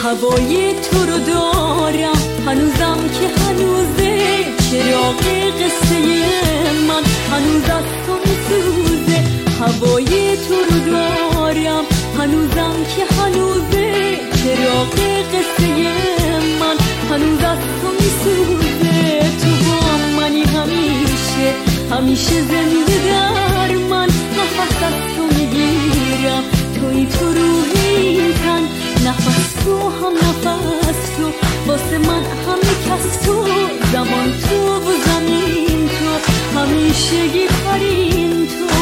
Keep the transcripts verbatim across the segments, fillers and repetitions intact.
هوای تو رو دارم هنوزم که هنوزه، چراغ قصه من هنوز از تو میسوزه. هوای تو رو دارم هنوزم که هنوزه، چراغ قصه من هنوز از تو میسوزه. تو با منی همیشه همیشه زنده در من، نفس از تو میگیرم توی تو روح این تن. نفس تو هم نفس تو واسه من همه کس تو، زمان تو و زمین تو همیشه گیترین تو.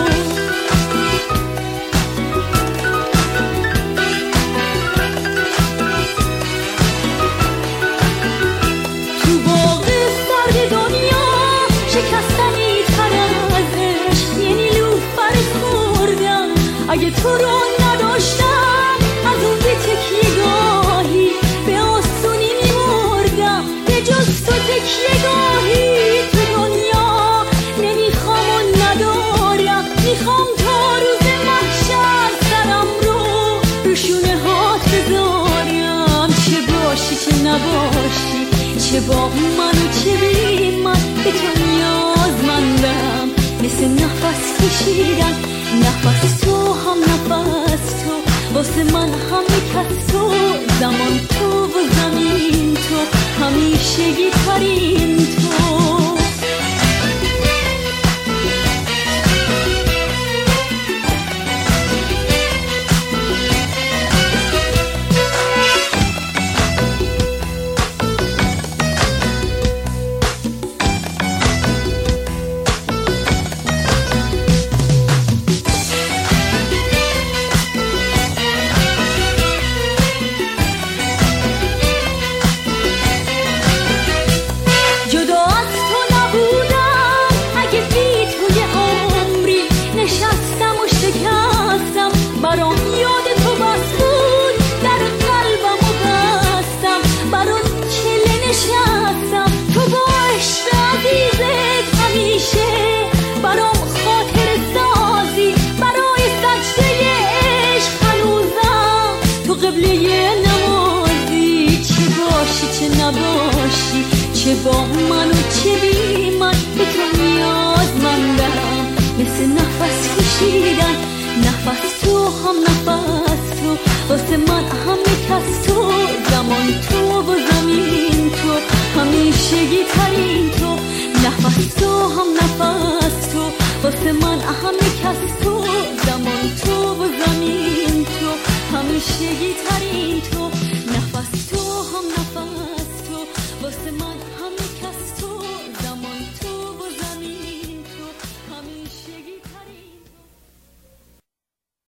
تو باغ سرد دنیا شکستنی تر از عشق، یه نیلوفر خوردم اگه تو رو نداشتم، از اون به تکیه گاهی به آسونی میمردم. به جز تو تکیه گاهی تو دنیا نمیخوام و ندارم، میخوام تا روز محشر سرم رو رو شونه هات بذارم. چه باشی چه نباشی، چه با من و چه بی من، به تو نیازمندم مثل نفس کشیدن. نفس تو هم نفس تو واسه من همه کس تو، زمان تو و زمین تو همیشه گیترین تو. نباشی چه با من و چه بی من، به تو نیازمندم مثل نفس کشیدن. نفس تو هم نفس تو واسه من همه کس تو، زمان تو و زمین تو همیشه گیترین تو. نفس تو هم نفس تو واسه من همه کس تو، زمان تو و زمین تو همیشه گیترین